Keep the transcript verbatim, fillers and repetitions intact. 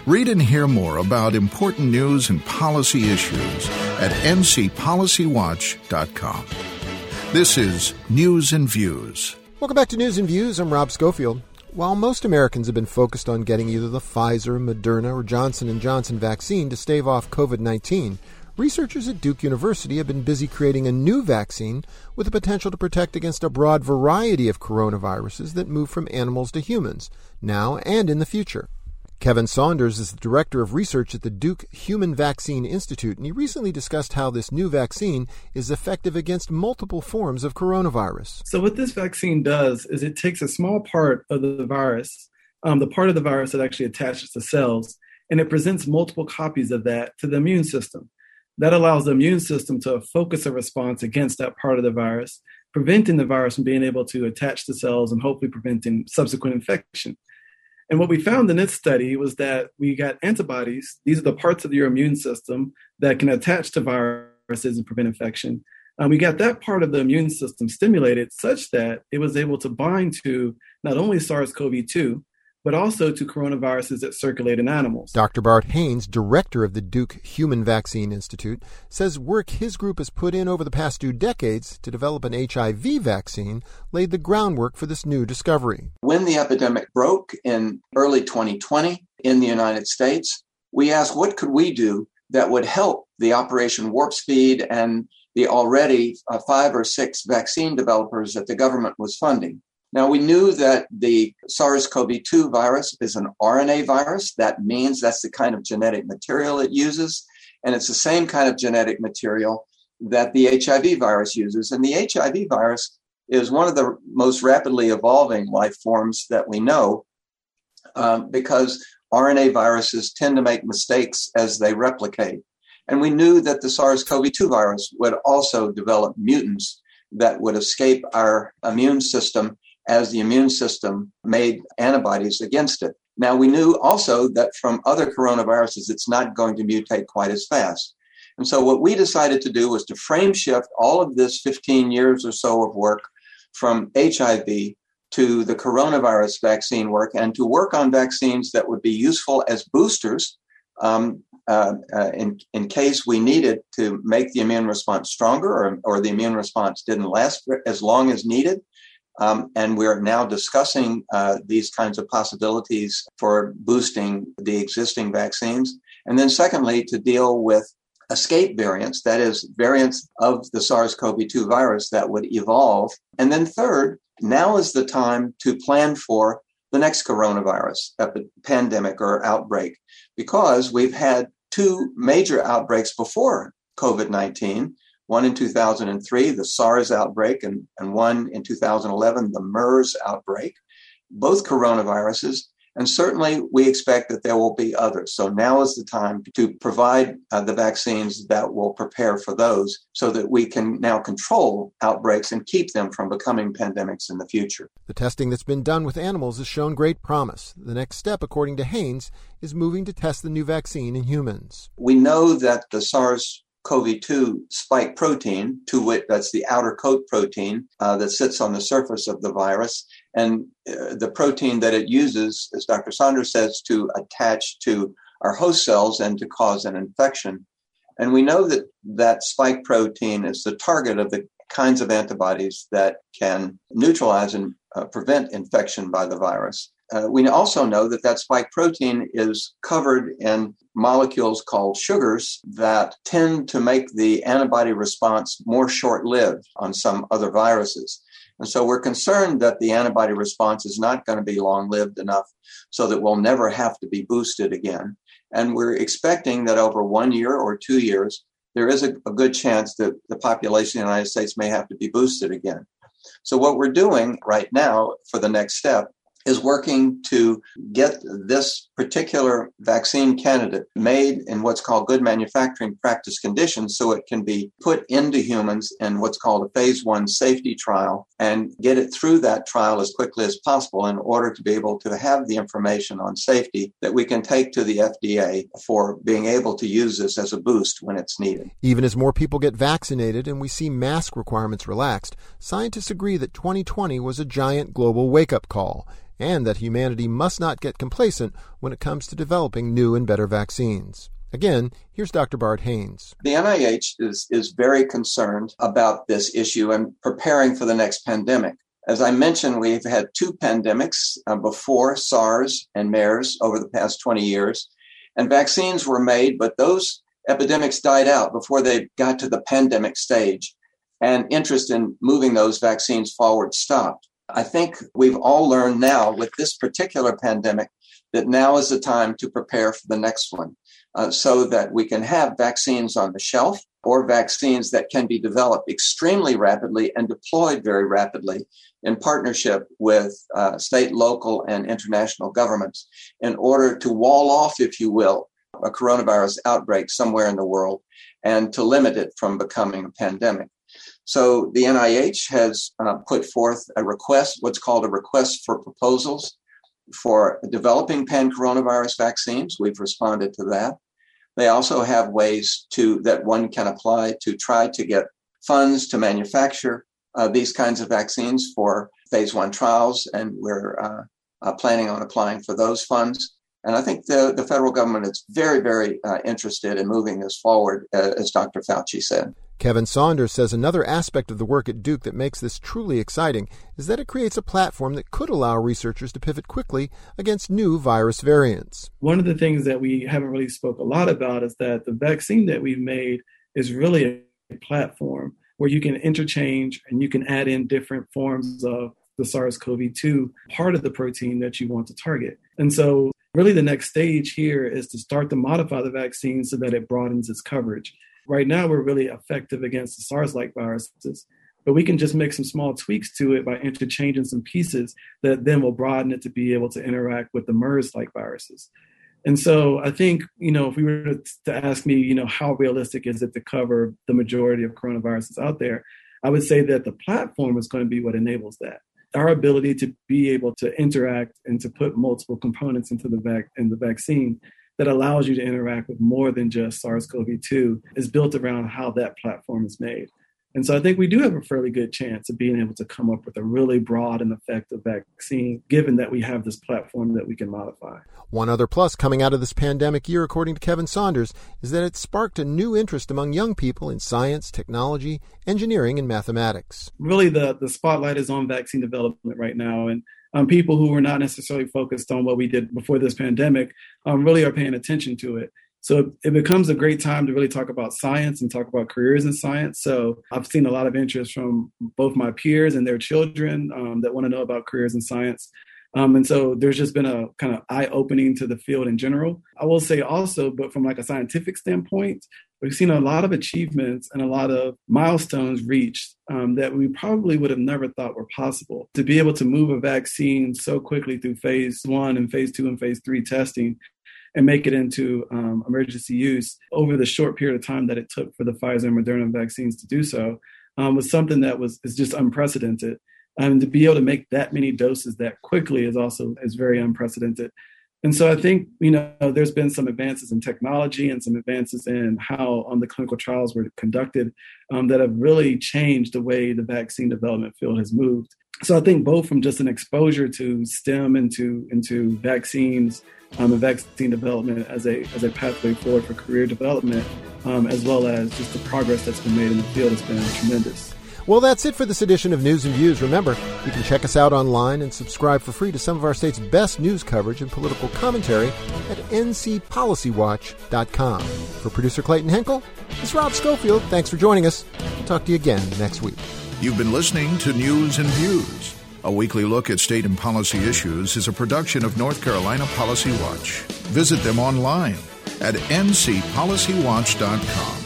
Read and hear more about important news and policy issues at n c policy watch dot com. This is News and Views. Welcome back to News and Views. I'm Rob Schofield. While most Americans have been focused on getting either the Pfizer, Moderna, or Johnson and Johnson vaccine to stave off covid nineteen, researchers at Duke University have been busy creating a new vaccine with the potential to protect against a broad variety of coronaviruses that move from animals to humans, now and in the future. Kevin Saunders is the director of research at the Duke Human Vaccine Institute, and he recently discussed how this new vaccine is effective against multiple forms of coronavirus. So what this vaccine does is it takes a small part of the virus, um, the part of the virus that actually attaches to cells, and it presents multiple copies of that to the immune system. That allows the immune system to focus a response against that part of the virus, preventing the virus from being able to attach to cells and hopefully preventing subsequent infection. And what we found in this study was that we got antibodies. These are the parts of your immune system that can attach to viruses and prevent infection. Um, we got that part of the immune system stimulated such that it was able to bind to not only SARS-CoV two, but also to coronaviruses that circulate in animals. Doctor Bart Haynes, director of the Duke Human Vaccine Institute, says work his group has put in over the past two decades to develop an H I V vaccine laid the groundwork for this new discovery. When the epidemic broke in early twenty twenty in the United States, we asked what could we do that would help the Operation Warp Speed and the already uh, five or six vaccine developers that the government was funding. Now, we knew that the SARS-CoV two virus is an R N A virus. That means that's the kind of genetic material it uses. And it's the same kind of genetic material that the H I V virus uses. And the H I V virus is one of the most rapidly evolving life forms that we know um, because R N A viruses tend to make mistakes as they replicate. And we knew that the SARS-CoV two virus would also develop mutants that would escape our immune system as the immune system made antibodies against it. Now, we knew also that from other coronaviruses, it's not going to mutate quite as fast. And so what we decided to do was to frame shift all of this fifteen years or so of work from H I V to the coronavirus vaccine work and to work on vaccines that would be useful as boosters um, uh, uh, in, in case we needed to make the immune response stronger or, or the immune response didn't last as long as needed. Um, and we're now discussing uh, these kinds of possibilities for boosting the existing vaccines. And then secondly, to deal with escape variants, that is, variants of the SARS-CoV two virus that would evolve. And then third, now is the time to plan for the next coronavirus epi- pandemic or outbreak, because we've had two major outbreaks before covid nineteen. One in two thousand three, the SARS outbreak, and, and one in two thousand eleven, the MERS outbreak, both coronaviruses. And certainly we expect that there will be others. So now is the time to provide uh, the vaccines that will prepare for those so that we can now control outbreaks and keep them from becoming pandemics in the future. The testing that's been done with animals has shown great promise. The next step, according to Haynes, is moving to test the new vaccine in humans. We know that the SARS CoV two spike protein, to which that's the outer coat protein uh, that sits on the surface of the virus, and uh, the protein that it uses, as Doctor Saunders says, to attach to our host cells and to cause an infection. And we know that that spike protein is the target of the kinds of antibodies that can neutralize and uh, prevent infection by the virus. Uh, we also know that that spike protein is covered in molecules called sugars that tend to make the antibody response more short-lived on some other viruses. And so we're concerned that the antibody response is not going to be long-lived enough so that we'll never have to be boosted again. And we're expecting that over one year or two years, there is a, a good chance that the population of the United States may have to be boosted again. So what we're doing right now for the next step is working to get this particular vaccine candidate made in what's called good manufacturing practice conditions so it can be put into humans in what's called a phase one safety trial and get it through that trial as quickly as possible in order to be able to have the information on safety that we can take to the F D A for being able to use this as a boost when it's needed. Even as more people get vaccinated and we see mask requirements relaxed, scientists agree that twenty twenty was a giant global wake-up call, and that humanity must not get complacent when it comes to developing new and better vaccines. Again, here's Doctor Bart Haynes. The N I H is, is very concerned about this issue and preparing for the next pandemic. As I mentioned, we've had two pandemics uh, before, SARS and MERS, over the past twenty years. And vaccines were made, but those epidemics died out before they got to the pandemic stage. And interest in moving those vaccines forward stopped. I think we've all learned now with this particular pandemic that now is the time to prepare for the next one uh, so that we can have vaccines on the shelf or vaccines that can be developed extremely rapidly and deployed very rapidly in partnership with uh, state, local, and international governments in order to wall off, if you will, a coronavirus outbreak somewhere in the world and to limit it from becoming a pandemic. So the N I H has uh, put forth a request, what's called a request for proposals for developing pan-coronavirus vaccines. We've responded to that. They also have ways to that one can apply to try to get funds to manufacture uh, these kinds of vaccines for phase one trials, and we're uh, uh, planning on applying for those funds. And I think the, the federal government is very, very uh, interested in moving this forward, uh, as Doctor Fauci said. Kevin Saunders says another aspect of the work at Duke that makes this truly exciting is that it creates a platform that could allow researchers to pivot quickly against new virus variants. One of the things that we haven't really spoke a lot about is that the vaccine that we've made is really a platform where you can interchange and you can add in different forms of the SARS-C o V two part of the protein that you want to target. And so really the next stage here is to start to modify the vaccine so that it broadens its coverage. Right now, we're really effective against the SARS-like viruses, but we can just make some small tweaks to it by interchanging some pieces that then will broaden it to be able to interact with the MERS-like viruses. And so I think, you know, if we were to ask me, you know, how realistic is it to cover the majority of coronaviruses out there, I would say that the platform is going to be what enables that. Our ability to be able to interact and to put multiple components into the vac- in the vaccine that allows you to interact with more than just SARS-C o V two is built around how that platform is made. And so I think we do have a fairly good chance of being able to come up with a really broad and effective vaccine, given that we have this platform that we can modify. One other plus coming out of this pandemic year, according to Kevin Saunders, is that it sparked a new interest among young people in science, technology, engineering, and mathematics. Really, the, the spotlight is on vaccine development right now. And um, people who were not necessarily focused on what we did before this pandemic um, really are paying attention to it. So it becomes a great time to really talk about science and talk about careers in science. So I've seen a lot of interest from both my peers and their children um, that want to know about careers in science. Um, and so there's just been a kind of eye-opening to the field in general. I will say also, but from like a scientific standpoint, we've seen a lot of achievements and a lot of milestones reached um, that we probably would have never thought were possible. To be able to move a vaccine so quickly through phase one and phase two and phase three testing and make it into um, emergency use over the short period of time that it took for the Pfizer and Moderna vaccines to do so um, was something that was is just unprecedented. And to be able to make that many doses that quickly is also is very unprecedented. And so I think, you know, there's been some advances in technology and some advances in how um, the clinical trials were conducted um, that have really changed the way the vaccine development field has moved. So I think both from just an exposure to STEM into into vaccines um, and vaccine development as a as a pathway forward for career development, um, as well as just the progress that's been made in the field has been tremendous. Well, that's it for this edition of News and Views. Remember, you can check us out online and subscribe for free to some of our state's best news coverage and political commentary at N C Policy Watch dot com. For producer Clayton Henkel, it's Rob Schofield. Thanks for joining us. We'll talk to you again next week. You've been listening to News and Views. A weekly look at state and policy issues is a production of North Carolina Policy Watch. Visit them online at N C Policy Watch dot com.